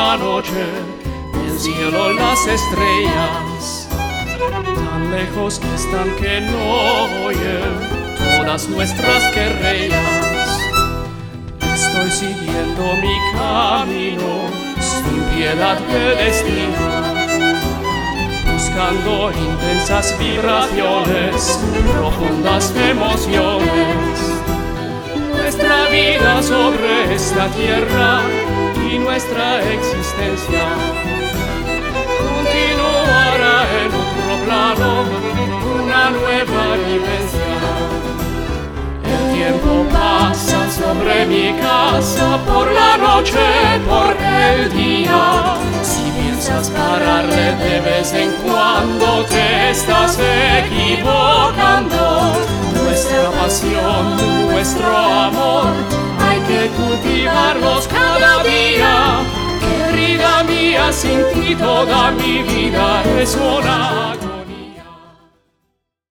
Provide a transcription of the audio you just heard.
la noche, el cielo, las estrellas, tan lejos están que no oyen todas nuestras querellas. Estoy siguiendo mi camino sin piedad de destino, buscando intensas vibraciones, profundas emociones. Nuestra vida sobre esta tierra y nuestra existencia continuará en otro plano, una nueva vivencia. El tiempo pasa sobre mi casa, por la noche, por el día. Si piensas pararle de vez en cuando, te estás equivocando. Nuestra pasión, nuestro amor, hay que cultivarlos cada día. Querida mía, sin ti toda mi vida es una agonía.